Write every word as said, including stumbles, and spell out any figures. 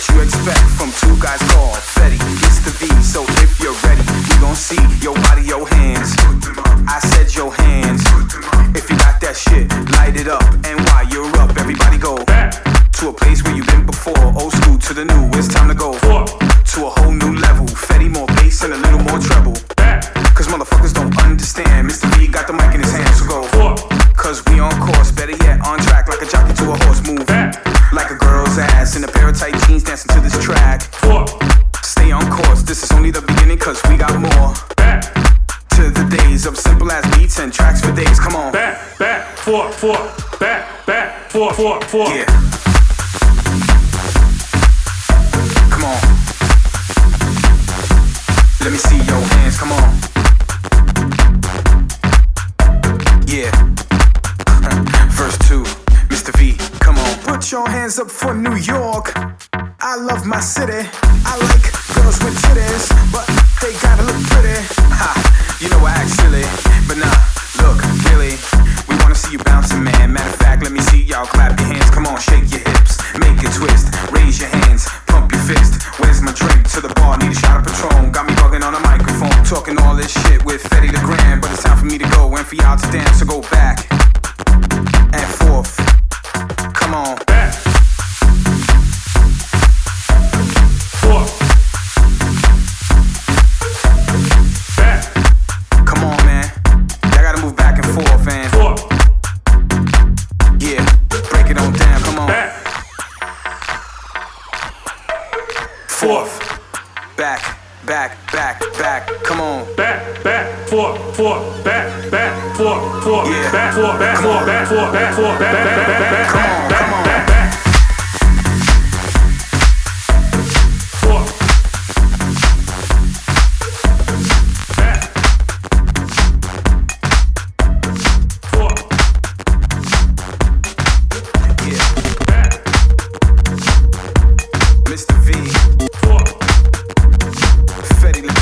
what you expect from two guys called Fetty, Mister V. So if you're ready, we gon' see your body, your hands. I said your hands. If you got that shit, light it up. And while you're up, everybody go back to a place where you've been before. Old school to the new, it's time to go to a whole new level. Fetty, more bass and a little more treble. Cause motherfuckers don't understand. Mister V got the mic in his hand, so go. Cause we on course, better yet on track. Like a jockey to a horse, move like a girl's ass in a pair of tight jeans, dancing to this track. Stay on course, this is only the beginning, cause we got more. To the days of simple as beats and tracks for days, come on. Back, back, four, four, back, back, four, four, four. Yeah. Come on. Let me see your hands, come on. Yeah. Verse two, Mister V, come on. Put your hands up for New York. I love my city. I like girls with titties, but they gotta look pretty. Ha, you know I act silly, but nah, look, really, we wanna see you bouncing, man. Matter of fact, let me see y'all clap your hands. Come on, shake your hips, make it twist, raise your hands, pump your fist. Where's my drink? To the bar, need a shot of Patron. Got me bugging on a microphone, talking all this shit with Fetty the Grand. But it's time for me to go and for y'all to dance, so go back and forth. Come on. Back. Forth. Back. Come on, man. Y'all gotta move back and forth, man. Forth. Yeah, break it on down, come on. Back. Forth. Back, back, back, back, come on. Back, back, forth, forth, back, back, forth, forth, Yeah. back, forth, back, forth, back, forth, back, forth, back, back, back, back, back, Come on, back, come on. back, back. Forth. Back. Forth. Yeah, Back. Mister V, Forth. Fetty